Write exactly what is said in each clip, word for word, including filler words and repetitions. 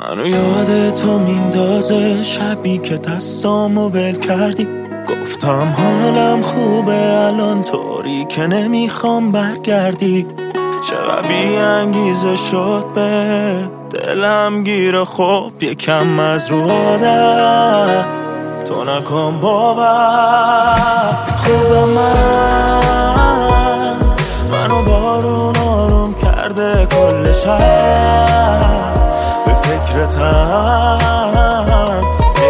منو یاد تو میندازه شبی که دستامو ول کردی. گفتم حالم خوبه الان طوری که نمیخوام برگردی. چقدر بی انگیزه شد به دلم گیره، خب یکم از رو عادت تو نکن باور. خوب من منو بارون آروم کرده کل شب، به فکرتم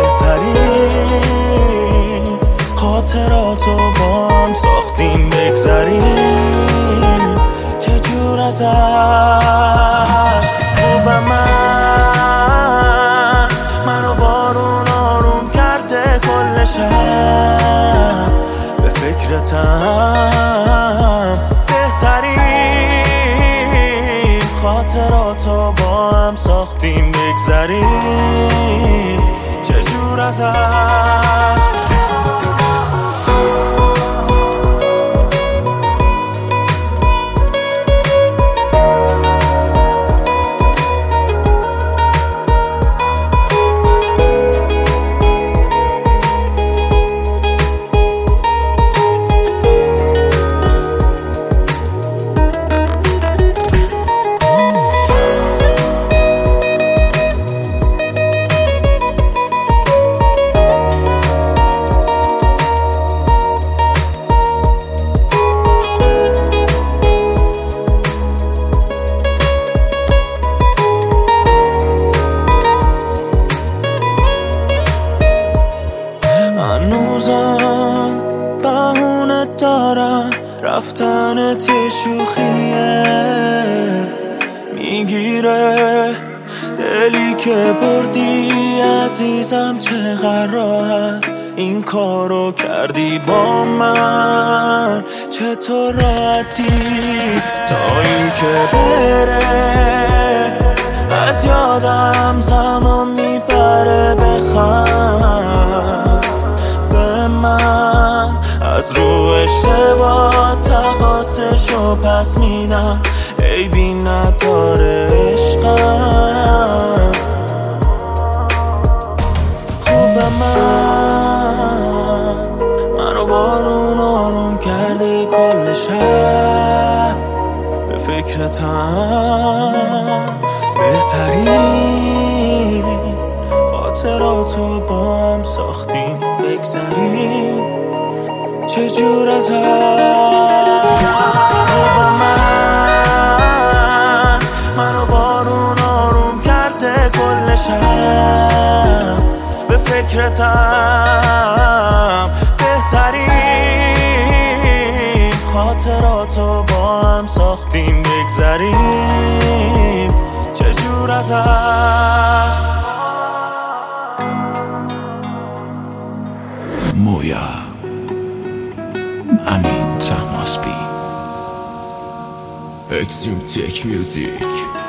بهترین خاطراتو با هم ساختیم بگذریم. چجور ازش خوب من منو بارون آروم کرده کل شب، به فکرتم بهترین خاطراتو با هم ساختیم بگذریم. چجور ازش هنوزم بهونه دارم رفتن ته شوخیه میگیره دلی که بردی عزیزم. چقدر راحت این کارو کردی با من، چطور راحتی تا این که بره از یادم زمان میبره. بخند به من از رو اشتباه تقاسشو پس میدم، عیبی نداره عشقم. خوب من منو بارون آروم کرده کل شب، به فکرتم بهترین خاطراتو با هم ساختیم بگذریم. چجور ازش خوب من منو بارون آروم کرده کل شب، به فکرتم بهترین خاطراتو با هم ساختیم بگذریم. چجور ازش Moja Amin Tahmasbi Exotic Music.